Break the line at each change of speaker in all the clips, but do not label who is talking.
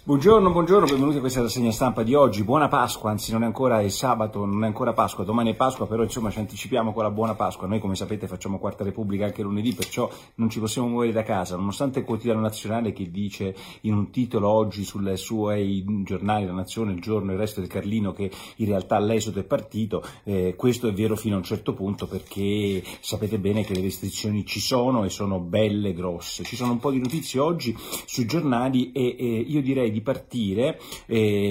Buongiorno, benvenuti a questa rassegna stampa di oggi. Buona Pasqua, anzi non è ancora il sabato, non è ancora Pasqua, domani è Pasqua, però insomma ci anticipiamo con la buona Pasqua. Noi come sapete facciamo Quarta Repubblica anche lunedì, perciò non ci possiamo muovere da casa, nonostante il quotidiano nazionale che dice in un titolo oggi sulle sue giornali, La Nazione, Il Giorno, Il Resto del Carlino, che in realtà l'esodo è partito. Questo è vero fino a un certo punto, perché sapete bene che le restrizioni ci sono e sono belle grosse. Ci sono un po' di notizie oggi sui giornali e io direi di partire, c'è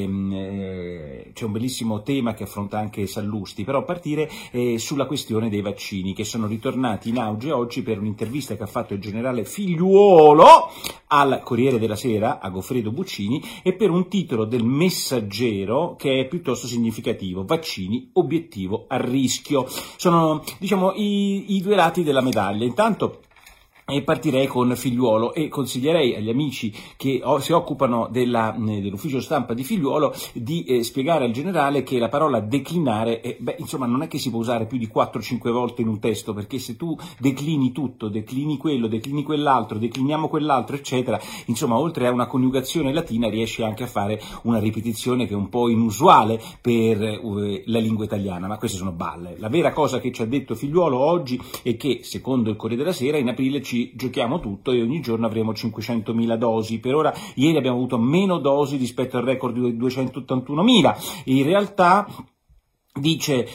un bellissimo tema che affronta anche Sallusti, però partire sulla questione dei vaccini, che sono ritornati in auge oggi per un'intervista che ha fatto il generale Figliuolo al Corriere della Sera, a Goffredo Buccini, e per un titolo del Messaggero che è piuttosto significativo: vaccini, obiettivo a rischio. Sono, diciamo, i due lati della medaglia. Intanto partirei con Figliuolo e consiglierei agli amici che si occupano dell'ufficio stampa di Figliuolo di spiegare al generale che la parola declinare, insomma, non è che si può usare più di 4-5 volte in un testo, perché se tu declini tutto, declini quello, declini quell'altro, decliniamo quell'altro, eccetera, insomma, oltre a una coniugazione latina riesci anche a fare una ripetizione che è un po' inusuale per la lingua italiana, ma queste sono balle. La vera cosa che ci ha detto Figliuolo oggi è che, secondo il Corriere della Sera, in aprile ci giochiamo tutto e ogni giorno avremo 500.000 dosi. Per ora, ieri abbiamo avuto meno dosi rispetto al record di 281.000. In realtà, dice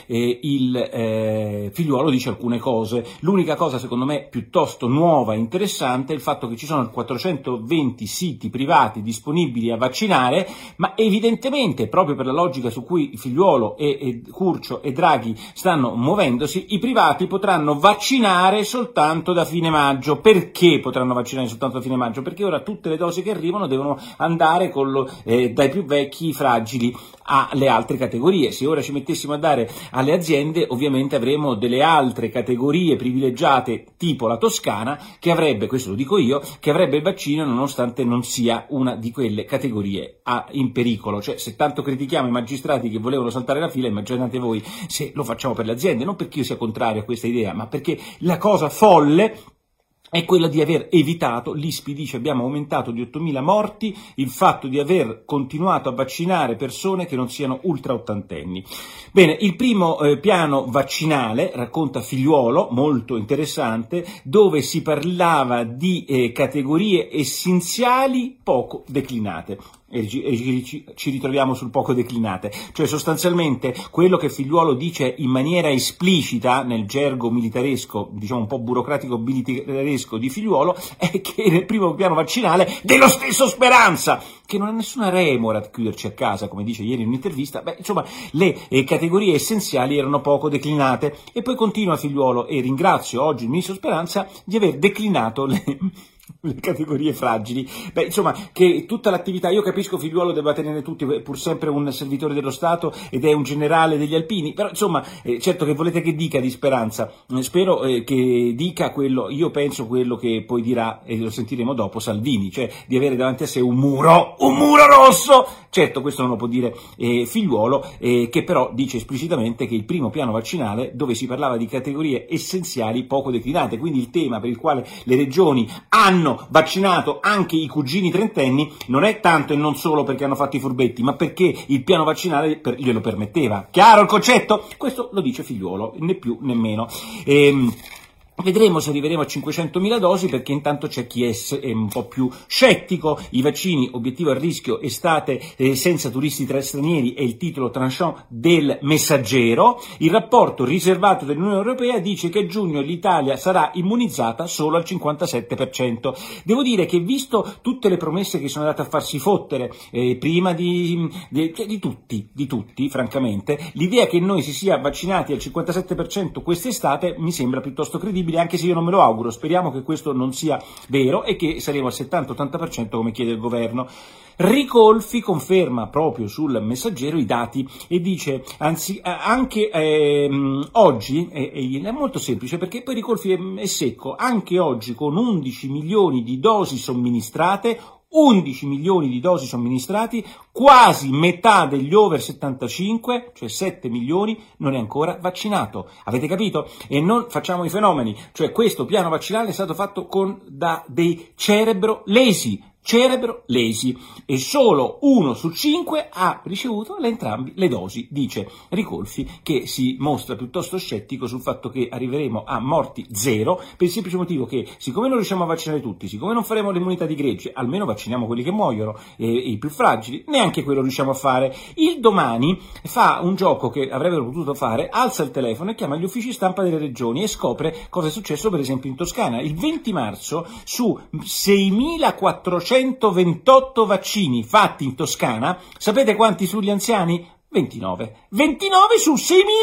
Figliuolo dice alcune cose. L'unica cosa secondo me piuttosto nuova e interessante è il fatto che ci sono 420 siti privati disponibili a vaccinare, ma evidentemente, proprio per la logica su cui Figliuolo e Curcio e Draghi stanno muovendosi, i privati potranno vaccinare soltanto da fine maggio. Perché potranno vaccinare soltanto da fine maggio? Perché ora tutte le dosi che arrivano devono andare dai più vecchi fragili alle altre categorie. Se ora ci mettessimo a dare alle aziende, ovviamente avremo delle altre categorie privilegiate, tipo la Toscana, che avrebbe, questo lo dico io, che avrebbe il vaccino nonostante non sia una di quelle categorie in pericolo. Cioè, se tanto critichiamo i magistrati che volevano saltare la fila, immaginate voi se lo facciamo per le aziende, non perché io sia contrario a questa idea, ma perché la cosa folle è quella di aver evitato, l'ISPI dice abbiamo aumentato di 8.000 morti, il fatto di aver continuato a vaccinare persone che non siano ultra ottantenni. Bene, il primo piano vaccinale, racconta Figliuolo, molto interessante, dove si parlava di categorie essenziali poco declinate. E ci ritroviamo sul poco declinate, cioè sostanzialmente quello che Figliuolo dice in maniera esplicita nel gergo militaresco, diciamo un po' burocratico militaresco di Figliuolo, è che nel primo piano vaccinale dello stesso Speranza, che non ha nessuna remora a chiuderci a casa, come dice ieri in un'intervista, insomma le categorie essenziali erano poco declinate. E poi continua Figliuolo, e ringrazio oggi il ministro Speranza di aver declinato le categorie fragili. Insomma, che tutta l'attività, io capisco Figliuolo debba tenere tutti, è pur sempre un servitore dello Stato ed è un generale degli Alpini, però insomma, certo, che volete che dica di Speranza? Spero che dica quello, io penso quello che poi dirà, e lo sentiremo dopo, Salvini, cioè di avere davanti a sé un muro rosso. Certo, questo non lo può dire Figliuolo, che però dice esplicitamente che il primo piano vaccinale, dove si parlava di categorie essenziali poco declinate, quindi il tema per il quale le regioni hanno vaccinato anche i cugini trentenni non è tanto e non solo perché hanno fatto i furbetti, ma perché il piano vaccinale glielo permetteva. Chiaro il concetto? Questo lo dice Figliuolo, né più né meno. Vedremo se arriveremo a 500.000 dosi, perché intanto c'è chi è un po' più scettico. I vaccini, obiettivo a rischio, estate senza turisti stranieri, è il titolo tranchant del Messaggero. Il rapporto riservato dell'Unione Europea dice che a giugno l'Italia sarà immunizzata solo al 57%. Devo dire che, visto tutte le promesse che sono andate a farsi fottere prima di tutti, francamente, l'idea che noi si sia vaccinati al 57% quest'estate mi sembra piuttosto credibile, anche se io non me lo auguro. Speriamo che questo non sia vero e che saremo al 70-80% come chiede il governo. Ricolfi conferma proprio sul Messaggero i dati e dice, anzi, anche oggi, è molto semplice perché poi Ricolfi è secco, anche oggi con 11 milioni di dosi somministrate, 11 milioni di dosi somministrati, quasi metà degli over 75, cioè 7 milioni, non è ancora vaccinato. Avete capito? E non facciamo i fenomeni, cioè questo piano vaccinale è stato fatto da dei cerebro lesi. cerebro lesi e solo 1 su 5 ha ricevuto entrambi le dosi, dice Ricolfi, che si mostra piuttosto scettico sul fatto che arriveremo a morti zero, per il semplice motivo che siccome non riusciamo a vaccinare tutti, siccome non faremo l'immunità di gregge, almeno vacciniamo quelli che muoiono e i più fragili, neanche quello riusciamo a fare. Il Domani fa un gioco che avrebbero potuto fare, alza il telefono e chiama gli uffici stampa delle regioni e scopre cosa è successo per esempio in Toscana. Il 20 marzo su 6.428 vaccini fatti in Toscana, sapete quanti sugli anziani? 29 su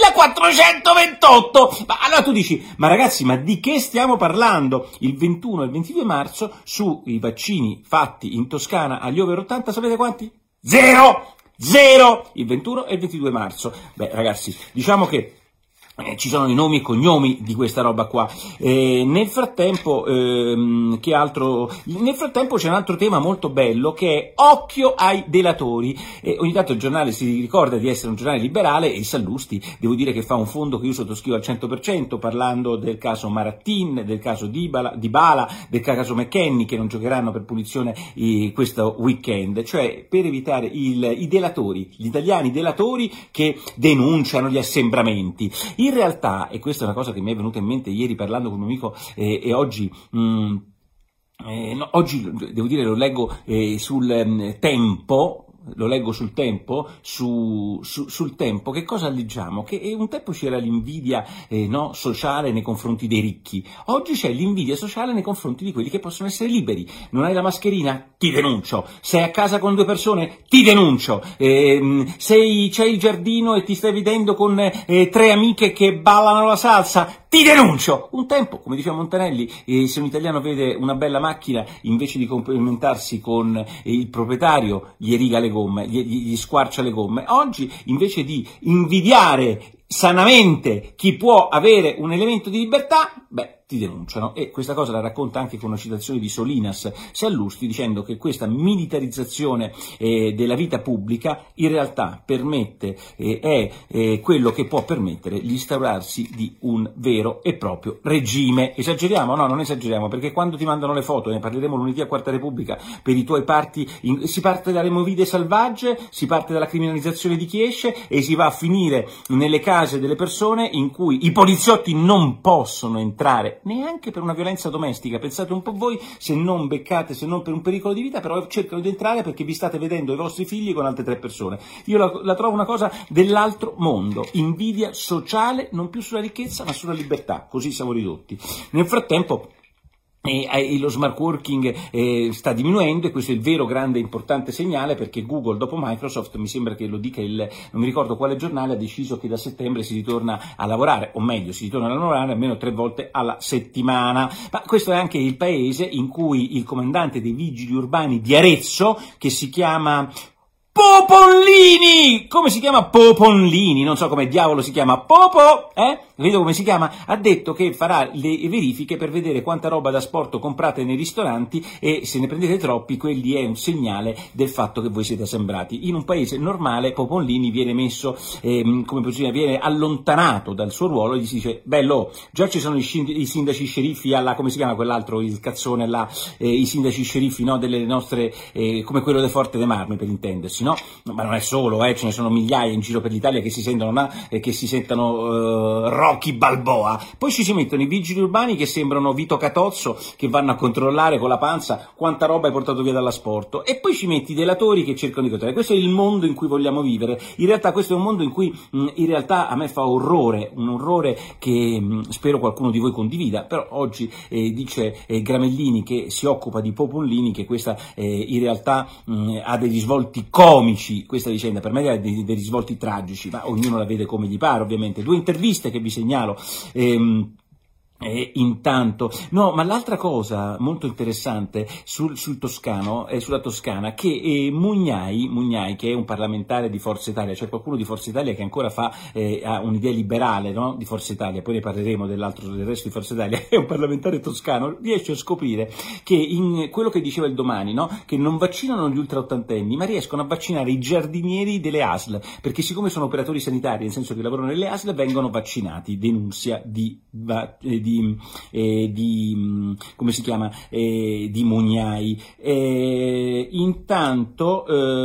6.428. Ma allora tu dici, ma ragazzi, ma di che stiamo parlando? Il 21 e il 22 marzo sui vaccini fatti in Toscana agli over 80, sapete quanti? Zero! Il 21 e il 22 marzo. Beh, ragazzi, diciamo che ci sono i nomi e cognomi di questa roba qua. Nel frattempo, che altro? Nel frattempo c'è un altro tema molto bello che è occhio ai delatori. Ogni tanto il giornale si ricorda di essere un giornale liberale e il Sallusti, devo dire che fa un fondo che io sottoscrivo al 100%, parlando del caso Marattin, del caso Dybala, del caso McKennie, che non giocheranno per punizione questo weekend, cioè per evitare i delatori, gli italiani delatori che denunciano gli assembramenti. In realtà, e questa è una cosa che mi è venuta in mente ieri parlando con un amico e oggi devo dire lo leggo sul Tempo, sul Tempo, che cosa leggiamo? Che un tempo c'era l'invidia sociale nei confronti dei ricchi, oggi c'è l'invidia sociale nei confronti di quelli che possono essere liberi. Non hai la mascherina? Ti denuncio. Sei a casa con 2 persone? Ti denuncio. C'hai il giardino e ti stai vedendo con 3 amiche che ballano la salsa? Ti denuncio! Un tempo, come diceva Montanelli, se un italiano vede una bella macchina, invece di complimentarsi con il proprietario, gli riga le gomme, gli squarcia le gomme. Oggi, invece di invidiare sanamente chi può avere un elemento di libertà, ti denunciano. E questa cosa la racconta anche con una citazione di Solinas Sallusti, dicendo che questa militarizzazione della vita pubblica in realtà permette, è quello che può permettere l'instaurarsi di un vero e proprio regime. Esageriamo? No, non esageriamo, perché quando ti mandano le foto, ne parleremo lunedì a Quarta Repubblica, per i tuoi parti, si parte dalle movide selvagge, si parte dalla criminalizzazione di chi esce e si va a finire nelle case delle persone in cui i poliziotti non possono entrare neanche per una violenza domestica. Pensate un po' voi, se non beccate, se non per un pericolo di vita, però cercano di entrare perché vi state vedendo i vostri figli con altre 3 persone. Io la trovo una cosa dell'altro mondo. Invidia sociale, non più sulla ricchezza ma sulla libertà, così siamo ridotti. Nel frattempo lo smart working sta diminuendo, e questo è il vero grande importante segnale, perché Google, dopo Microsoft, mi sembra che lo dica non mi ricordo quale giornale, ha deciso che da settembre si ritorna a lavorare, o meglio si ritorna a lavorare almeno 3 volte alla settimana. Ma questo è anche il paese in cui il comandante dei vigili urbani di Arezzo, che si chiama Poponlini! Come si chiama Poponlini? Non so come diavolo si chiama. Vedo come si chiama. Ha detto che farà le verifiche per vedere quanta roba da sport comprate nei ristoranti, e se ne prendete troppi, quelli è un segnale del fatto che voi siete assembrati. In un paese normale Poponlini viene messo, viene allontanato dal suo ruolo e gli si dice: bello, già ci sono i sindaci sceriffi come si chiama quell'altro, il cazzone là, i sindaci sceriffi, no, delle nostre, come quello de Forte dei Marmi, per intendersi, no? Ma non è solo, ce ne sono migliaia in giro per l'Italia che si sentono Rocky Balboa. Poi ci si mettono i vigili urbani che sembrano Vito Catozzo, che vanno a controllare con la panza quanta roba hai portato via dall'asporto, e poi ci metti i delatori che cercano di controllare. Questo è il mondo in cui vogliamo vivere. In realtà questo è un mondo in cui in realtà a me fa orrore, un orrore che spero qualcuno di voi condivida. Però oggi dice Gramellini, che si occupa di Poponlini, che questa in realtà ha degli svolti comici, questa vicenda. Per me ha dei risvolti tragici, ma ognuno la vede come gli pare, ovviamente. 2 interviste che vi segnalo. Intanto, no, ma l'altra cosa molto interessante sul Toscano, sulla Toscana, che Mugnai, che è un parlamentare di Forza Italia, c'è qualcuno di Forza Italia che ancora ha un'idea liberale, no? Di Forza Italia, poi ne parleremo del resto di Forza Italia, è un parlamentare toscano, riesce a scoprire che in quello che diceva il Domani, no? Che non vaccinano gli ultraottantenni, ma riescono a vaccinare i giardinieri delle ASL, perché siccome sono operatori sanitari, nel senso che lavorano nelle ASL, vengono vaccinati, denunzia di come si chiama, di Mugnai. Intanto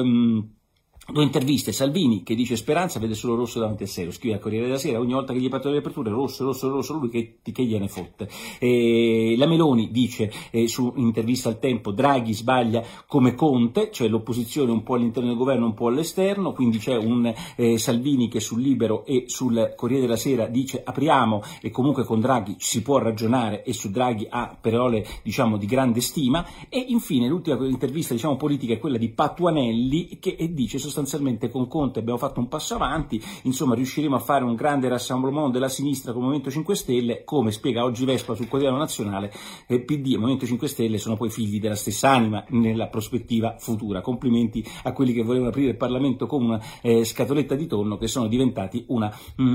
due interviste, Salvini che dice Speranza vede solo rosso davanti a sé, lo scrive al Corriere della Sera, ogni volta che gli partono le aperture rosso, lui che gliene fotte. La Meloni dice su intervista al Tempo Draghi sbaglia come Conte, cioè l'opposizione un po' all'interno del governo, un po' all'esterno, quindi c'è un Salvini che sul Libero e sul Corriere della Sera dice apriamo e comunque con Draghi si può ragionare, e su Draghi ha parole diciamo di grande stima. E infine l'ultima intervista diciamo politica è quella di Patuanelli che dice sostanzialmente con Conte abbiamo fatto un passo avanti, insomma riusciremo a fare un grande rassemblement della sinistra con il Movimento 5 Stelle, come spiega oggi Vespa sul Quotidiano Nazionale, PD e Movimento 5 Stelle sono poi figli della stessa anima nella prospettiva futura. Complimenti a quelli che volevano aprire il Parlamento con una scatoletta di tonno, che sono diventati una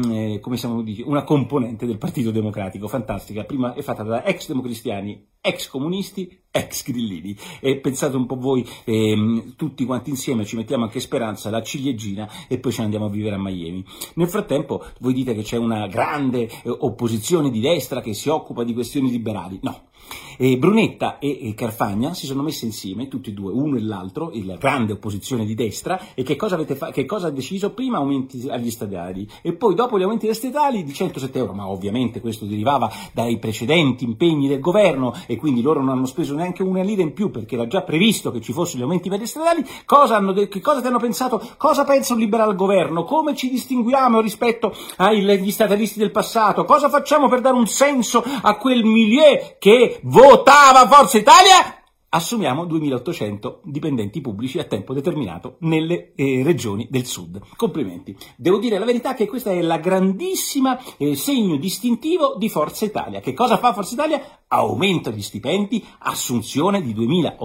componente del Partito Democratico, fantastica, prima è fatta da ex democristiani, ex comunisti, ex grillini, e pensate un po' voi, tutti quanti insieme ci mettiamo anche Speranza, la ciliegina, e poi ce ne andiamo a vivere a Miami. Nel frattempo voi dite che c'è una grande opposizione di destra che si occupa di questioni liberali. No. Brunetta e Carfagna si sono messe insieme, tutti e due, uno e l'altro, la grande opposizione di destra, e che cosa ha deciso? Prima aumenti agli statali e poi dopo gli aumenti agli statali di 107 euro, ma ovviamente questo derivava dai precedenti impegni del governo e quindi loro non hanno speso neanche una lira in più perché era già previsto che ci fossero gli aumenti per gli statali. Che cosa ti hanno pensato? Cosa pensa un liberal governo? Come ci distinguiamo rispetto agli statalisti del passato? Cosa facciamo per dare un senso a quel milieu che votava Forza Italia? Assumiamo 2.800 dipendenti pubblici a tempo determinato nelle regioni del sud. Complimenti. Devo dire la verità che questa è la grandissima segno distintivo di Forza Italia. Che cosa fa Forza Italia? Aumenta gli stipendi, assunzione di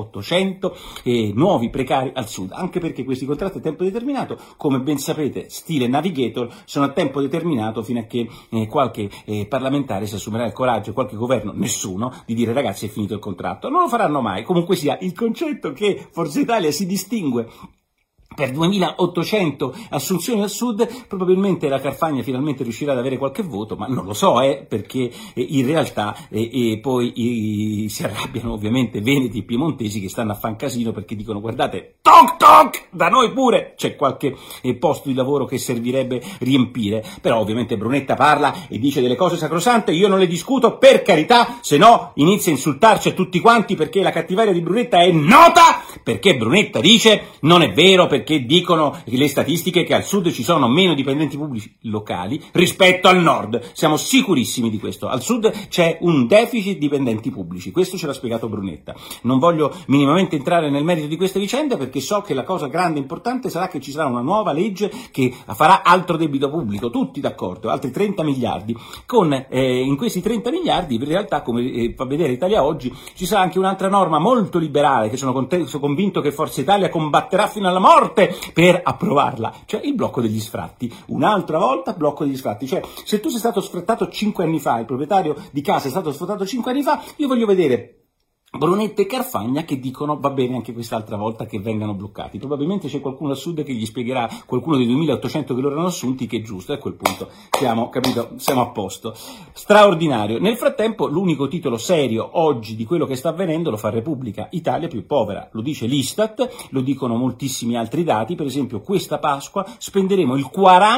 2.800 nuovi precari al sud, anche perché questi contratti a tempo determinato, come ben sapete, stile Navigator, sono a tempo determinato fino a che qualche parlamentare si assumerà il coraggio, qualche governo, nessuno, di dire ragazzi è finito il contratto. Non lo faranno mai. Comunque sia, il concetto che Forza Italia si distingue per 2.800 assunzioni al sud, probabilmente la Carfagna finalmente riuscirà ad avere qualche voto, ma non lo so, perché in realtà poi si arrabbiano ovviamente veneti e piemontesi che stanno a fan casino perché dicono guardate, toc toc, da noi pure c'è qualche posto di lavoro che servirebbe riempire. Però ovviamente Brunetta parla e dice delle cose sacrosante, io non le discuto, per carità, se no inizia a insultarci a tutti quanti, perché la cattiveria di Brunetta è nota, perché Brunetta dice non è vero, perché dicono le statistiche che al sud ci sono meno dipendenti pubblici locali rispetto al nord. Siamo sicurissimi di questo. Al sud c'è un deficit di dipendenti pubblici, questo ce l'ha spiegato Brunetta. Non voglio minimamente entrare nel merito di questa vicenda perché so che la cosa grande e importante sarà che ci sarà una nuova legge che farà altro debito pubblico, tutti d'accordo, altri 30 miliardi. In questi 30 miliardi in realtà, come fa vedere Italia Oggi, ci sarà anche un'altra norma molto liberale che sono convinto che Forza Italia combatterà fino alla morte per approvarla, cioè il blocco degli sfratti. Un'altra volta blocco degli sfratti, cioè se tu sei stato sfrattato 5 anni fa, il proprietario di casa è stato sfrattato 5 anni fa, io voglio vedere Brunetta e Carfagna che dicono va bene anche quest'altra volta che vengano bloccati. Probabilmente c'è qualcuno al sud che gli spiegherà, qualcuno dei 2.800 che loro hanno assunti, che è giusto, e a quel punto siamo a posto. Straordinario. Nel frattempo l'unico titolo serio oggi di quello che sta avvenendo lo fa Repubblica: Italia più povera. Lo dice l'Istat, lo dicono moltissimi altri dati, per esempio questa Pasqua spenderemo il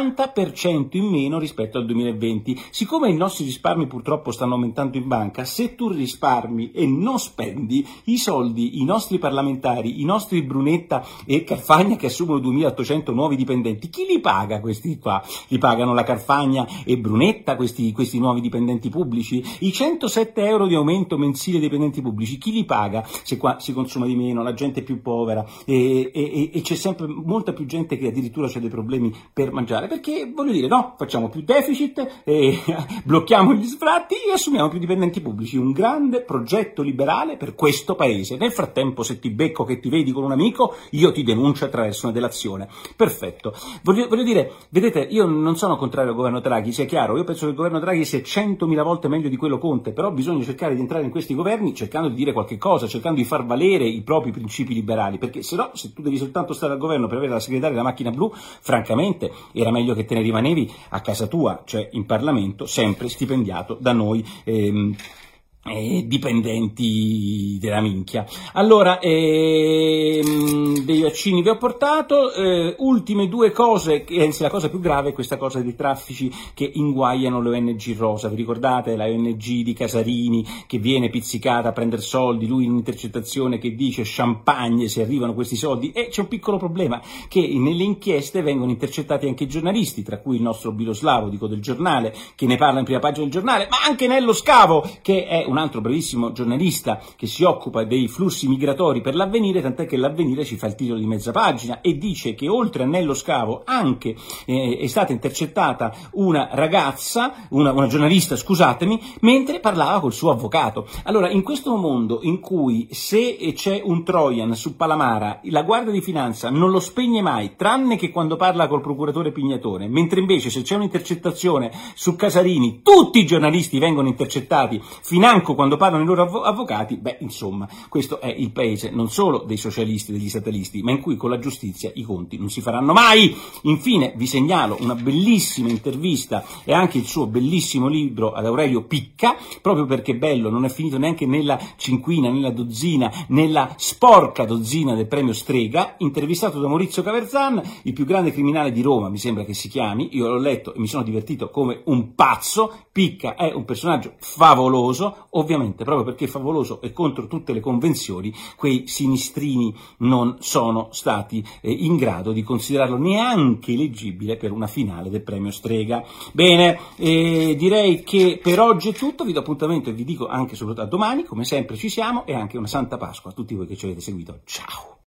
40% in meno rispetto al 2020. Siccome i nostri risparmi purtroppo stanno aumentando in banca, se tu risparmi e non spendi i soldi, i nostri parlamentari, i nostri Brunetta e Carfagna che assumono 2.800 nuovi dipendenti, chi li paga questi qua? Li pagano la Carfagna e Brunetta questi nuovi dipendenti pubblici? I 107 euro di aumento mensile dei dipendenti pubblici, chi li paga? Se qua si consuma di meno, la gente è più povera e c'è sempre molta più gente che addirittura c'ha dei problemi per mangiare, perché voglio dire, no, facciamo più deficit, blocchiamo gli sfratti e assumiamo più dipendenti pubblici. Un grande progetto liberale fare per questo paese. Nel frattempo, se ti becco che ti vedi con un amico, io ti denuncio attraverso una delazione. Perfetto. Voglio dire, vedete, io non sono contrario al governo Draghi, sia chiaro, io penso che il governo Draghi sia 100.000 volte meglio di quello Conte, però bisogna cercare di entrare in questi governi cercando di dire qualche cosa, cercando di far valere i propri principi liberali, perché se no, se tu devi soltanto stare al governo per avere la segretaria della macchina blu, francamente era meglio che te ne rimanevi a casa tua, cioè in Parlamento, sempre stipendiato da noi dipendenti della minchia. Allora, dei vaccini vi ho portato, ultime due cose, anzi la cosa più grave è questa cosa dei traffici che inguaiano le ONG rosa. Vi ricordate la ONG di Casarini che viene pizzicata a prendere soldi, lui in un'intercettazione che dice champagne se arrivano questi soldi, e c'è un piccolo problema, che nelle inchieste vengono intercettati anche i giornalisti, tra cui il nostro Biloslavo, dico del Giornale, che ne parla in prima pagina del Giornale, ma anche Nello Scavo, che è un altro brevissimo giornalista che si occupa dei flussi migratori per l'Avvenire, tant'è che l'Avvenire ci fa il titolo di mezza pagina e dice che oltre a Nello Scavo anche è stata intercettata una ragazza, una giornalista, scusatemi, mentre parlava col suo avvocato. Allora, in questo mondo in cui se c'è un Trojan su Palamara, la Guardia di Finanza non lo spegne mai, tranne che quando parla col procuratore Pignatone, mentre invece se c'è un'intercettazione su Casarini, tutti i giornalisti vengono intercettati, financo quando parlano i loro avvocati, beh, insomma, questo è il paese non solo dei socialisti, degli statalisti, ma in cui con la giustizia i conti non si faranno mai. Infine vi segnalo una bellissima intervista e anche il suo bellissimo libro ad Aurelio Picca, proprio perché bello, non è finito neanche nella cinquina, nella dozzina, nella sporca dozzina del premio Strega, intervistato da Maurizio Caverzan, il più grande criminale di Roma, mi sembra che si chiami, io l'ho letto e mi sono divertito come un pazzo. Picca è un personaggio favoloso, ovviamente proprio perché è favoloso e contro tutte le convenzioni, quei sinistrini non sono stati in grado di considerarlo neanche eleggibile per una finale del premio Strega. Bene, direi che per oggi è tutto, vi do appuntamento e vi dico anche soprattutto a domani, come sempre ci siamo, e anche una Santa Pasqua a tutti voi che ci avete seguito. Ciao!